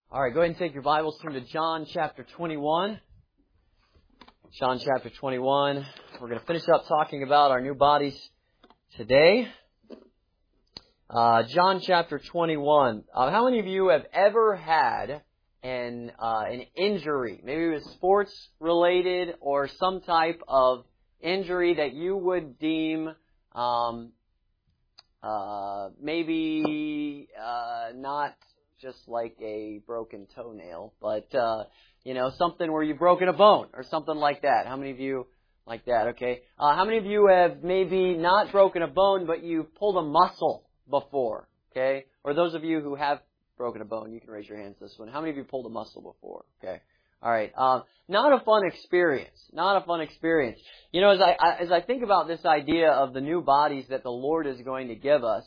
All right, go ahead and take your Bibles, turn to John chapter 21. John chapter 21. We're going to finish up talking about our new bodies today. John chapter 21. How many of you have ever had an injury? Maybe it was sports related or some type of injury that you would deem maybe not just like a broken toenail, but something where you've broken a bone or something like that. How many of you like that? Okay. How many of you have maybe not broken a bone, but you've pulled a muscle before? Okay. Or those of you who have broken a bone, you can raise your hands this one. How many of you pulled a muscle before? Okay. All right. Not a fun experience. Not a fun experience. You know, as I think about this idea of the new bodies that the Lord is going to give us,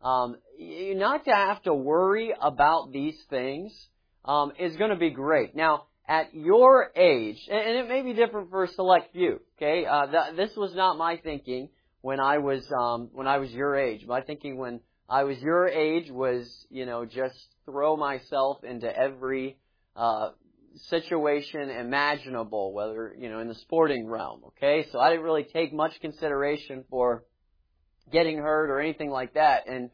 not to have to worry about these things is going to be great. Now, at your age, and it may be different for a select few. Okay, this was not my thinking when I was your age. My thinking when I was your age was, just throw myself into every situation imaginable, whether in the sporting realm. Okay, so I didn't really take much consideration for getting hurt or anything like that. And,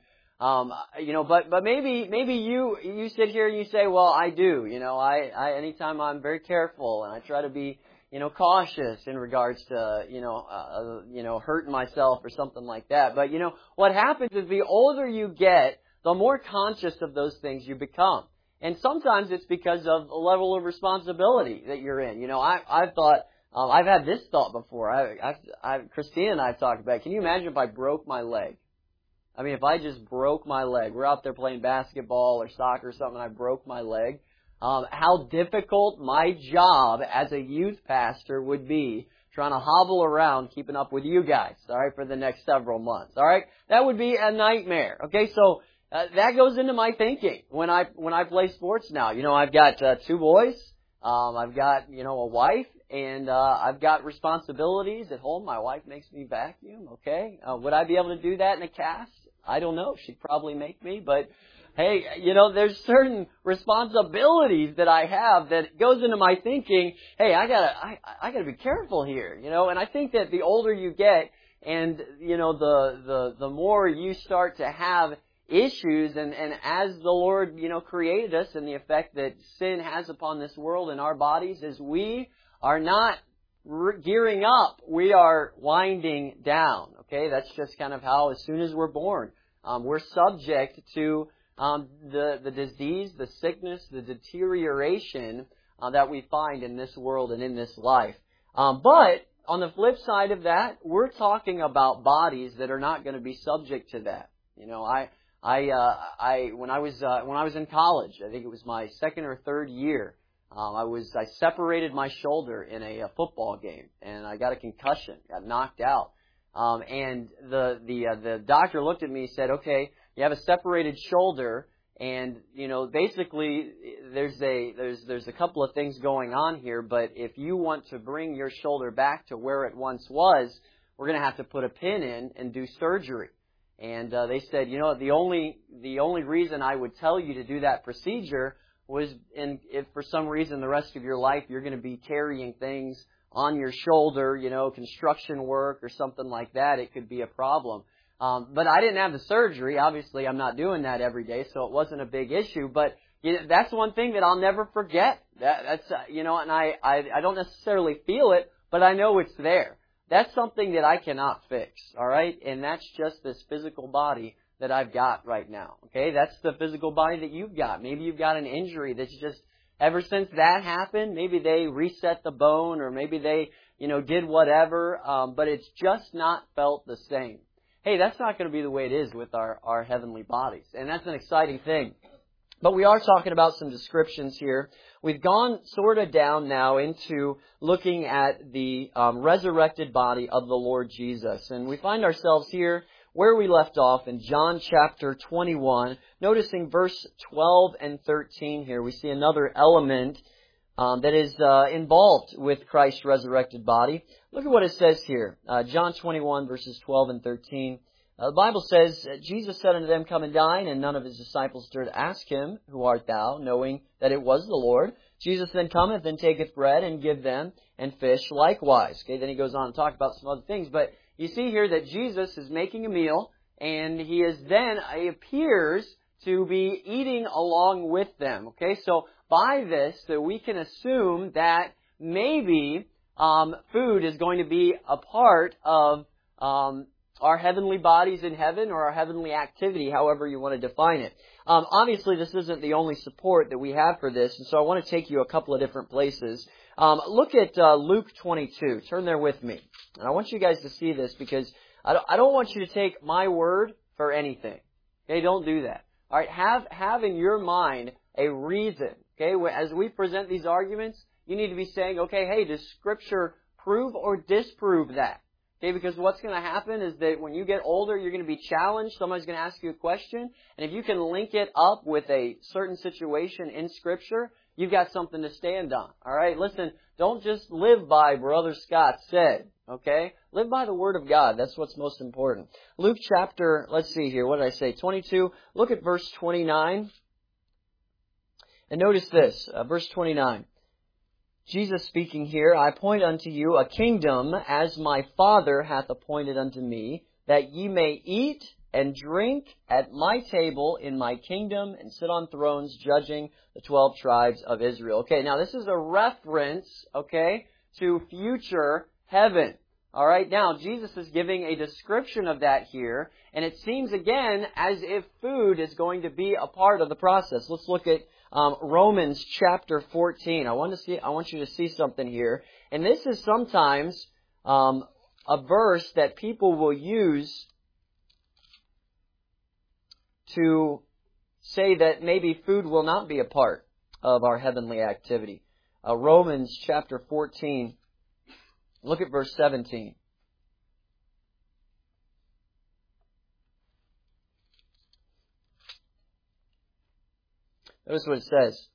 but maybe you sit here and you say, well, I do, I anytime I'm very careful and I try to be, cautious in regards to, hurting myself or something like that. But, what happens is the older you get, the more conscious of those things you become. And sometimes it's because of the level of responsibility that you're in. I've thought, I've had this thought before. Christina and I have talked about it. Can you imagine if I broke my leg? I mean, if I just broke my leg. We're out there playing basketball or soccer or something, and I broke my leg. How difficult my job as a youth pastor would be trying to hobble around keeping up with you guys, all right, for the next several months, all right? That would be a nightmare, okay? So that goes into my thinking when I play sports now. I've got 2 boys. I've got, a wife. And I've got responsibilities at home. My wife makes me vacuum, okay? Would I be able to do that in a cast? I don't know. She'd probably make me. But, hey, there's certain responsibilities that I have that goes into my thinking, hey, I gotta be careful here, And I think that the older you get and, the more you start to have issues and as the Lord, created us and the effect that sin has upon this world and our bodies is we are not gearing up. We are winding down. Okay, that's just kind of how, as soon as we're born, we're subject to the disease, the sickness, the deterioration that we find in this world and in this life. But on the flip side of that, we're talking about bodies that are not going to be subject to that. When I was in college, I think it was my second or third year. I separated my shoulder in a football game, and I got a concussion, got knocked out. And the doctor looked at me and said, okay, you have a separated shoulder, and, basically there's a couple of things going on here, but if you want to bring your shoulder back to where it once was, we're going to have to put a pin in and do surgery. And, they said, the only reason I would tell you to do that procedure was if for some reason the rest of your life you're going to be carrying things on your shoulder, construction work or something like that, it could be a problem. But I didn't have the surgery. Obviously, I'm not doing that every day, so it wasn't a big issue. But that's one thing that I'll never forget. That's and I don't necessarily feel it, but I know it's there. That's something that I cannot fix, all right? And that's just this physical body that I've got right now, okay? That's the physical body that you've got. Maybe you've got an injury that's just, ever since that happened, maybe they reset the bone or maybe they, did whatever, but it's just not felt the same. Hey, that's not going to be the way it is with our heavenly bodies, and that's an exciting thing. But we are talking about some descriptions here. We've gone sort of down now into looking at the resurrected body of the Lord Jesus, and we find ourselves here where we left off in John chapter 21, noticing verse 12 and 13 here. We see another element that is involved with Christ's resurrected body. Look at what it says here. John 21, verses 12 and 13. The Bible says, Jesus said unto them, Come and dine, and none of his disciples dared ask him, Who art thou? Knowing that it was the Lord. Jesus then cometh and taketh bread and give them, and fish likewise. Okay, then he goes on to talk about some other things. But you see here that Jesus is making a meal, and he is then, he appears to be eating along with them. Okay, so by this, that we can assume that maybe food is going to be a part of our heavenly bodies in heaven, or our heavenly activity, however you want to define it. Obviously, this isn't the only support that we have for this, and so I want to take you a couple of different places. Look at Luke 22. Turn there with me. And I want you guys to see this, because I don't want you to take my word for anything. Okay, don't do that. All right, have in your mind a reason. Okay, as we present these arguments, you need to be saying, okay, hey, does Scripture prove or disprove that? Okay, because what's going to happen is that when you get older, you're going to be challenged. Somebody's going to ask you a question. And if you can link it up with a certain situation in Scripture, you've got something to stand on. All right, listen, don't just live by Brother Scott said. Okay, live by the Word of God. That's what's most important. Luke chapter, let's see here, what did I say? 22. Look at verse 29. And notice this, verse 29. Jesus speaking here, I appoint unto you a kingdom as my Father hath appointed unto me, that ye may eat and drink at my table in my kingdom and sit on thrones judging the 12 tribes of Israel. Okay, now this is a reference, okay, to future heaven. All right, now Jesus is giving a description of that here, and it seems again as if food is going to be a part of the process. Let's look at Romans chapter 14. I want you to see something here. And this is sometimes a verse that people will use to say that maybe food will not be a part of our heavenly activity. Romans chapter 14. Look at verse 17. Notice what it says.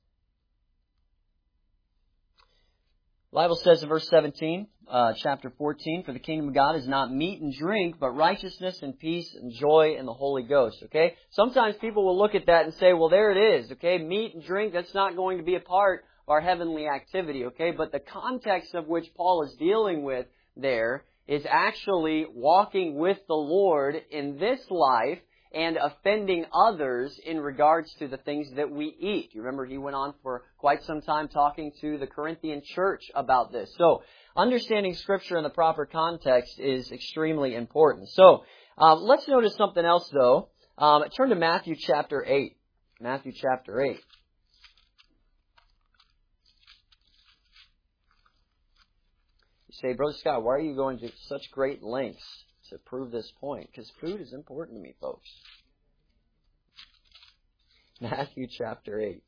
The Bible says in verse 17, chapter 14, For the kingdom of God is not meat and drink, but righteousness and peace and joy in the Holy Ghost. Okay? Sometimes people will look at that and say, well, there it is. Okay? Meat and drink, that's not going to be a part of our heavenly activity. Okay? But the context of which Paul is dealing with there is actually walking with the Lord in this life and offending others in regards to the things that we eat. You remember he went on for quite some time talking to the Corinthian church about this. So, understanding Scripture in the proper context is extremely important. So, let's notice something else though. Turn to Matthew chapter 8. Matthew chapter 8. You say, Brother Scott, why are you going to such great lengths to prove this point? Because food is important to me, folks. Matthew chapter 8.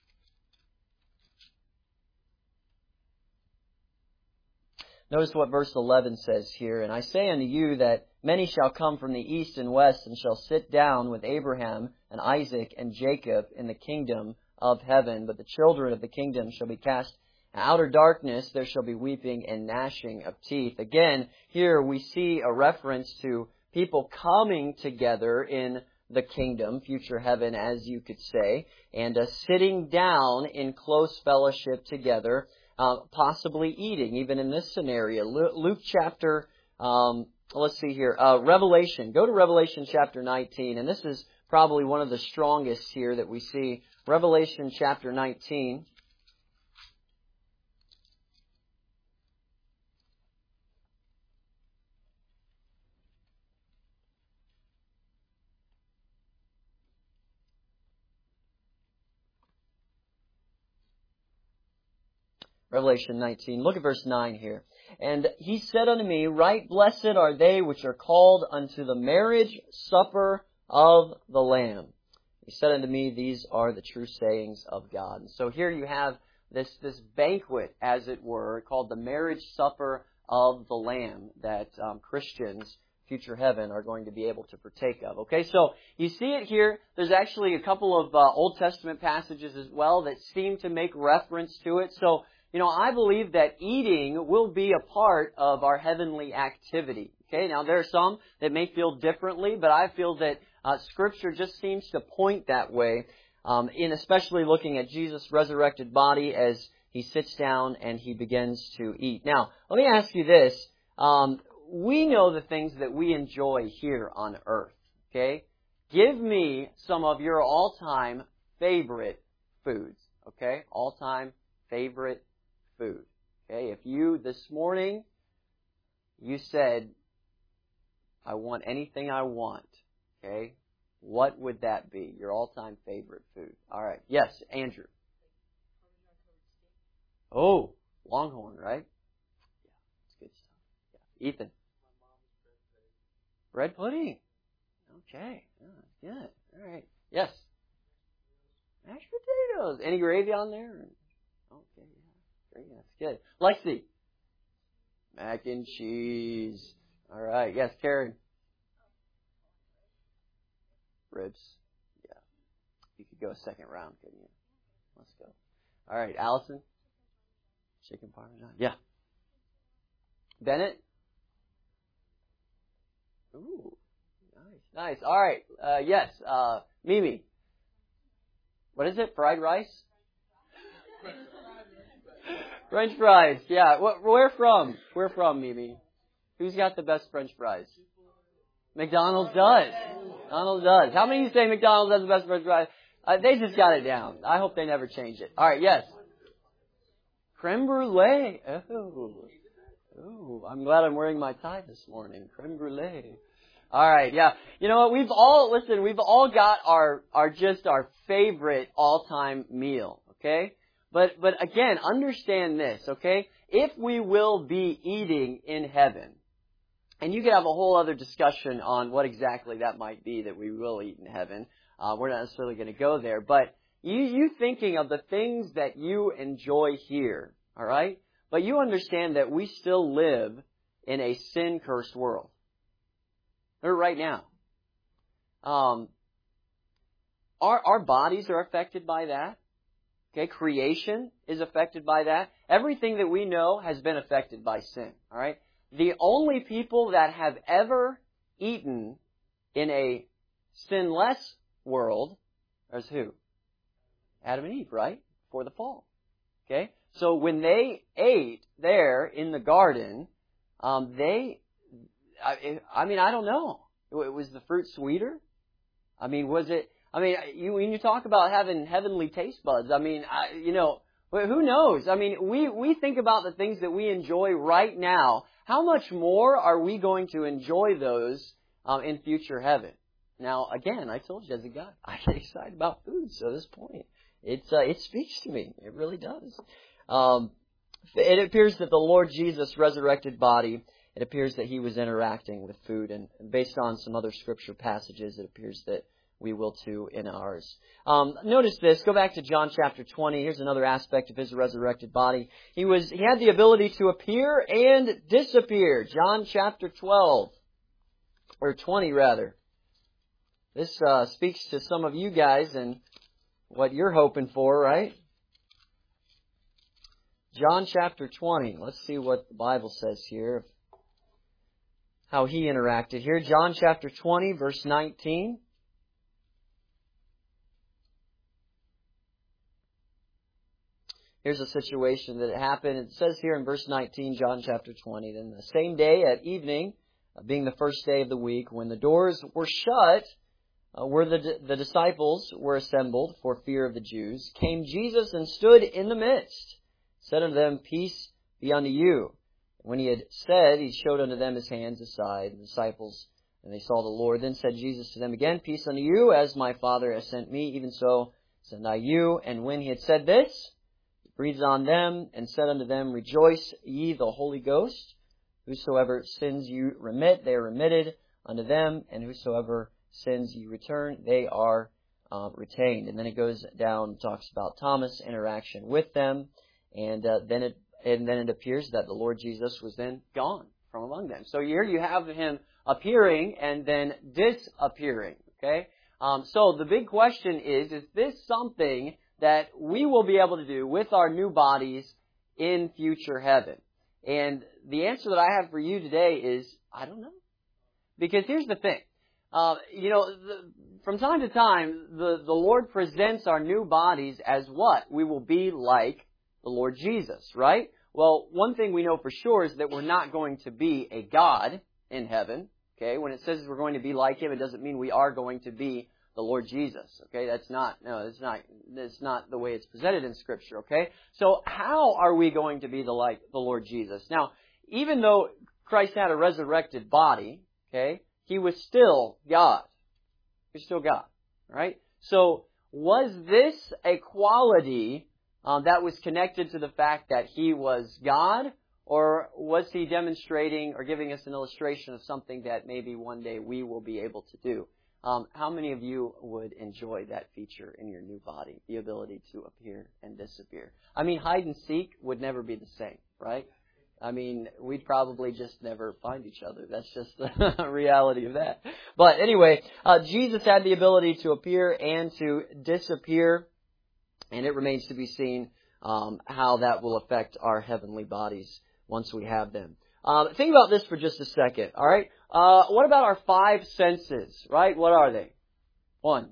Notice what verse 11 says here. And I say unto you that many shall come from the east and west, and shall sit down with Abraham and Isaac and Jacob in the kingdom of heaven. But the children of the kingdom shall be cast in outer darkness. There shall be weeping and gnashing of teeth. Again, here we see a reference to people coming together in the kingdom, future heaven, as you could say, and sitting down in close fellowship together, possibly eating, even in this scenario. Luke chapter, let's see here, Revelation. Go to Revelation chapter 19, and this is probably one of the strongest here that we see. Revelation chapter 19. Revelation 19. Look at verse 9 here. And he said unto me, Right blessed are they which are called unto the marriage supper of the Lamb. He said unto me, These are the true sayings of God. And so here you have this banquet, as it were, called the marriage supper of the Lamb that Christians, future heaven, are going to be able to partake of. Okay, so you see it here. There's actually a couple of Old Testament passages as well that seem to make reference to it. So I believe that eating will be a part of our heavenly activity. Okay, now there are some that may feel differently, but I feel that Scripture just seems to point that way, in especially looking at Jesus' resurrected body as He sits down and He begins to eat. Now, let me ask you this. We know the things that we enjoy here on earth. Okay? Give me some of your all-time favorite foods. Okay? All-time favorite food. Okay? If you, this morning, you said, I want anything I want. Okay? What would that be? Your all-time favorite food. All right. Yes, Andrew. Oh, Longhorn, right? Yeah, that's good stuff. Yeah. Ethan. Bread pudding. Okay. Oh, good. All right. Yes. Mashed potatoes. Any gravy on there? Okay. Yeah. Great. That's good. Lexi. Mac and cheese. All right. Yes, Karen. Ribs. Yeah. You could go a second round, couldn't you? Let's go. All right. Allison. Chicken parmesan. Yeah. Bennett. Ooh. Nice. All right. Yes. Mimi. What is it? Fried rice? French fries. Yeah. Where from? Where from, Mimi? Who's got the best French fries? McDonald's does. McDonald's does. How many of you say McDonald's has the best French fries? They just got it down. I hope they never change it. All right. Yes. Creme brulee. Oh, I'm glad I'm wearing my tie this morning. Creme brulee. All right, yeah. You know what? We've all got our favorite all-time meal, okay? But again, understand this, okay? If we will be eating in heaven, and you could have a whole other discussion on what exactly that might be that we will eat in heaven. We're not necessarily going to go there, but you thinking of the things that you enjoy here, all right? But you understand that we still live in a sin-cursed world. Or right now. Our bodies are affected by that. Okay, creation is affected by that. Everything that we know has been affected by sin. All right? The only people that have ever eaten in a sinless world is who? Adam and Eve, right? Before the fall. Okay? So when they ate there in the garden, I don't know. Was the fruit sweeter? Was it? When you talk about having heavenly taste buds, who knows? We think about the things that we enjoy right now. How much more are we going to enjoy those in future heaven? Now, again, I told you as a guy, I get excited about food. So at this point, it speaks to me. It really does. It appears that the Lord Jesus' resurrected body, it appears that He was interacting with food, and based on some other Scripture passages, it appears that we will too in ours. Notice this. Go back to John chapter 20. Here's another aspect of His resurrected body. He had the ability to appear and disappear. John chapter 12. Or 20 rather. This speaks to some of you guys and what you're hoping for, right? John chapter 20. Let's see what the Bible says here. How He interacted here. John chapter 20, verse 19. Here's a situation that happened. It says here in verse 19, John chapter 20, then the same day at evening, being the first day of the week, when the doors were shut, where the disciples were assembled for fear of the Jews, came Jesus and stood in the midst, said unto them, Peace be unto you. When He had said, He showed unto them His hands, His side. The disciples, and they saw the Lord. Then said Jesus to them again, Peace unto you, as my Father has sent me, even so send I you. And when He had said this, He breathed on them, and said unto them, Rejoice ye the Holy Ghost. Whosoever sins you remit, they are remitted unto them. And whosoever sins you return, they are retained. And then it goes down and talks about Thomas' interaction with them. And then it appears that the Lord Jesus was then gone from among them. So here you have Him appearing and then disappearing. Okay? So the big question is this something that we will be able to do with our new bodies in future heaven? And the answer that I have for you today is, I don't know. Because here's the thing. From time to time, the Lord presents our new bodies as what? We will be like the Lord Jesus, right? Well, one thing we know for sure is that we're not going to be a God in heaven. Okay, when it says we're going to be like Him, it doesn't mean we are going to be the Lord Jesus. Okay, that's not the way it's presented in Scripture. Okay, so how are we going to be like the Lord Jesus? Now, even though Christ had a resurrected body, okay, He was still God. He was still God, right? So, was this a quality that was connected to the fact that He was God? Or was He demonstrating or giving us an illustration of something that maybe one day we will be able to do? How many of you would enjoy that feature in your new body, the ability to appear and disappear? I mean, hide and seek would never be the same, right? I mean, we'd probably just never find each other. That's just the reality of that. But anyway, Jesus had the ability to appear and to disappear, and it remains to be seen how that will affect our heavenly bodies once we have them. Think about this for just a second, all right? What about our 5 senses, right? What are they? 1.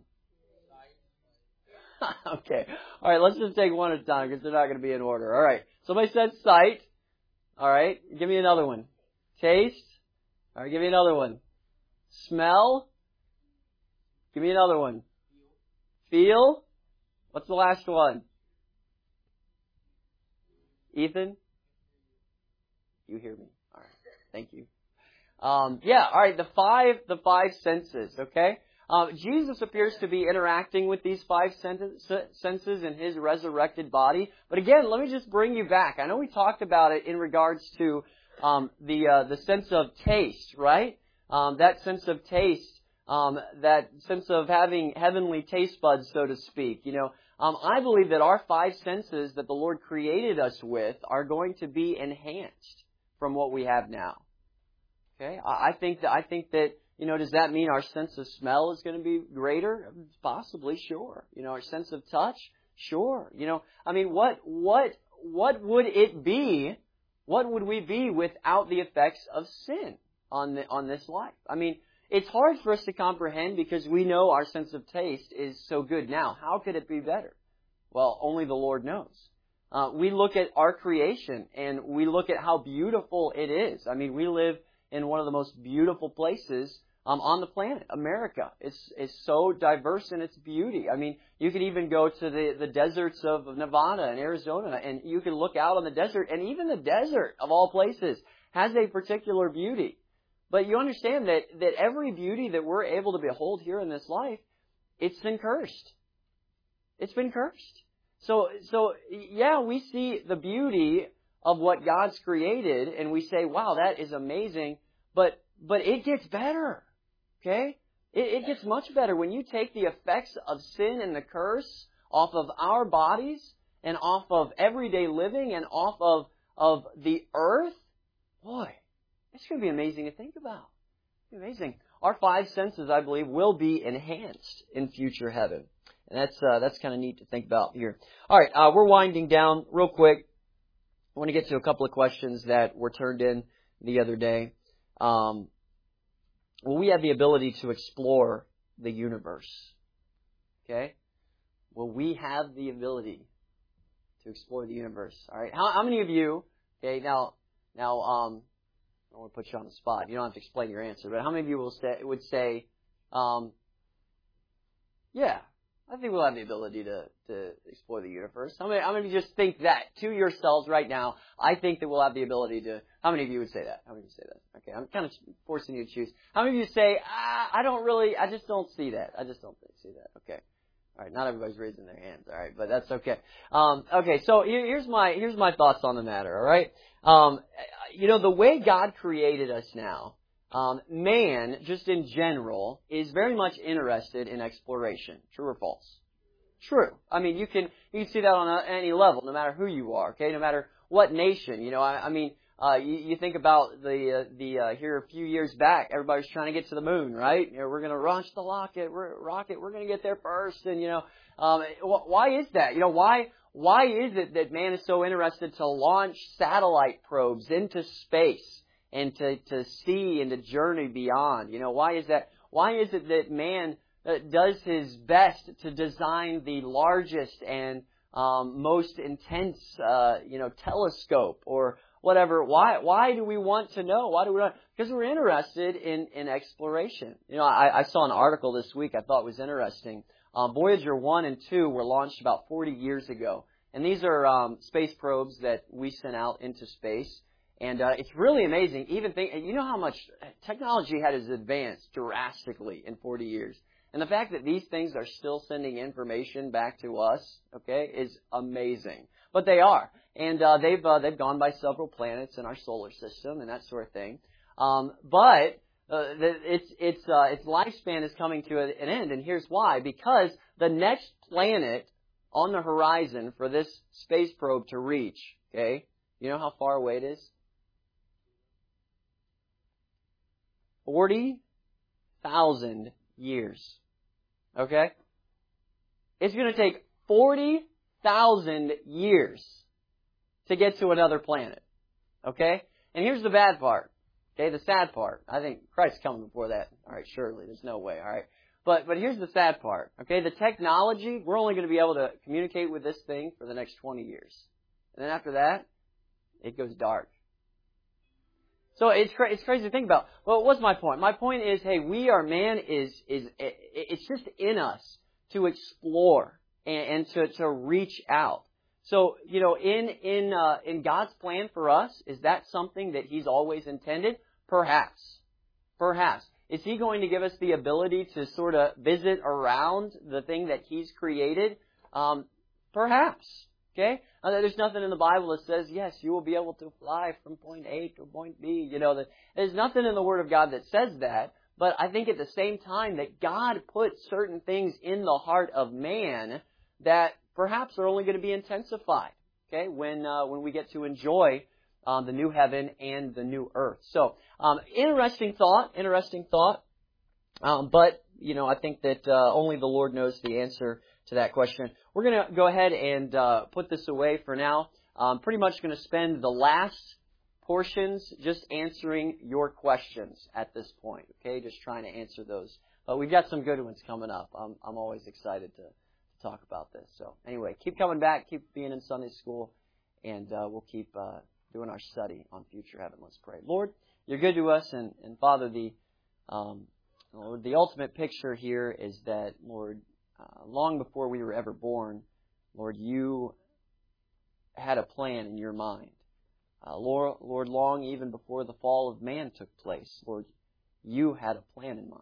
Okay. All right, let's just take one at a time because they're not going to be in order. All right. Somebody said sight. All right. Give me another one. Taste. All right, give me another one. Smell. Give me another one. Feel. What's the last one? Ethan? You hear me. All right. Thank you. All right. The five senses, okay? Jesus appears to be interacting with these 5 senses in His resurrected body. But again, let me just bring you back. I know we talked about it in regards to the sense of taste, right? That sense of taste, that sense of having heavenly taste buds, so to speak. I believe that our 5 senses that the Lord created us with are going to be enhanced from what we have now. Okay, I think that does that mean our sense of smell is going to be greater? Possibly, sure. Our sense of touch, sure. What would it be? What would we be without the effects of sin on this life? I mean, it's hard for us to comprehend because we know our sense of taste is so good now. How could it be better? Well, only the Lord knows. We look at our creation and we look at how beautiful it is. I mean, we live in one of the most beautiful places on the planet, America. It's so diverse in its beauty. I mean, you could even go to the deserts of Nevada and Arizona, and you can look out on the desert, and even the desert, of all places, has a particular beauty. But you understand that every beauty that we're able to behold here in this life, it's been cursed. It's been cursed. So yeah, we see the beauty of what God's created, and we say, wow, that is amazing, but it gets better, okay? It gets much better. When you take the effects of sin and the curse off of our bodies, and off of everyday living, and off of the earth, boy, it's going to be amazing to think about. It's amazing. Our 5 senses, I believe, will be enhanced in future heaven. And that's kind of neat to think about here. All right, we're winding down real quick. I want to get to a couple of questions that were turned in the other day. Will we have the ability to explore the universe? Okay? Will we have the ability to explore the universe? All right. How many of you? Okay. Now, I don't want to put you on the spot. You don't have to explain your answer. But how many of you would say, yeah, I think we'll have the ability to explore the universe. How many of you just think that to yourselves right now? I think that we'll have the ability to. How many of you would say that? How many of you say that? Okay, I'm kind of forcing you to choose. How many of you say, I just don't see that. I just don't see that. Okay. All right, not everybody's raising their hands. All right, but that's okay. Okay, so here's my thoughts on the matter. All right, the way God created us now, man, just in general, is very much interested in exploration. True or false? True. I mean, you can see that on any level, no matter who you are. Okay, no matter what nation. You think about the here a few years back, everybody was trying to get to the moon, right? We're going to launch the rocket. We're going to get there first, and why is that? why is it that man is so interested to launch satellite probes into space and to see and to journey beyond? Why is that? Why is it that man does his best to design the largest and most intense, telescope or whatever? Why do we want to know? Why do we want? Because we're interested in exploration. I saw an article this week I thought was interesting. Voyager 1 and 2 were launched about 40 years ago. And these are space probes that we sent out into space. And it's really amazing. You know how much technology has advanced drastically in 40 years. And the fact that these things are still sending information back to us, okay, is amazing. But they are. And they've gone by several planets in our solar system and that sort of thing. But its lifespan is coming to an end, and here's why. Because the next planet on the horizon for this space probe to reach, okay, you know how far away it is? 40,000 years. Okay? It's going to take 40,000 years to get to another planet. Okay? And here's the bad part. Okay, the sad part. I think Christ's coming before that. All right, surely. There's no way. All right. But here's the sad part. Okay, the technology, we're only going to be able to communicate with this thing for the next 20 years. And then after that, it goes dark. So it's crazy to think about. Well, what's my point? My point is, hey, it's just in us to explore and to reach out. So, in God's plan for us, is that something that He's always intended? Perhaps. Is He going to give us the ability to sort of visit around the thing that He's created? Perhaps. Okay? There's nothing in the Bible that says, yes, you will be able to fly from point A to point B. There's nothing in the Word of God that says that. But I think at the same time that God put certain things in the heart of man that perhaps are only going to be intensified, okay, when we get to enjoy the new heaven and the new earth. So, interesting thought. But, I think that only the Lord knows the answer to that question. We're going to go ahead and put this away for now. I'm pretty much going to spend the last portions just answering your questions at this point, okay, just trying to answer those. But we've got some good ones coming up. I'm always excited to talk about this. So anyway, keep coming back, keep being in Sunday school, and we'll keep doing our study on future heaven. Let's pray. Lord, You're good to us, and Father, Lord, the ultimate picture here is that, Lord, long before we were ever born, Lord, You had a plan in Your mind. Lord, long even before the fall of man took place, Lord, You had a plan in mind.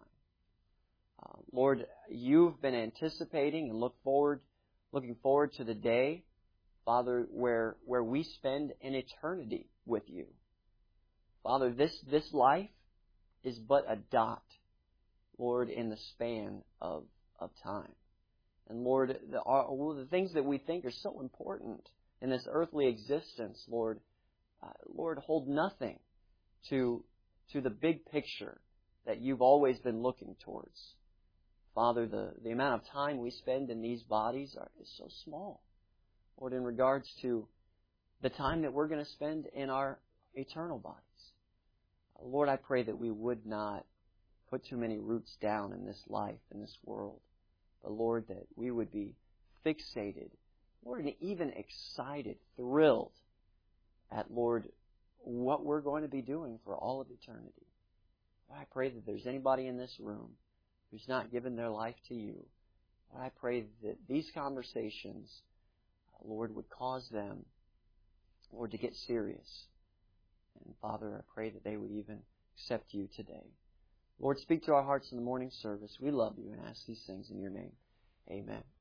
Lord, You've been anticipating and looking forward to the day, Father, where we spend an eternity with You. Father, this life is but a dot, Lord, in the span of time. And Lord, the things that we think are so important in this earthly existence, Lord, hold nothing to the big picture that You've always been looking towards. Father, the amount of time we spend in these bodies is so small, Lord, in regards to the time that we're going to spend in our eternal bodies. Lord, I pray that we would not put too many roots down in this life, in this world, but Lord, that we would be fixated, Lord, and even excited, thrilled at, Lord, what we're going to be doing for all of eternity. Lord, I pray that there's anybody in this room who's not given their life to You. Lord, I pray that these conversations, Lord, would cause them, Lord, to get serious. And Father, I pray that they would even accept You today. Lord, speak to our hearts in the morning service. We love You and ask these things in Your name. Amen.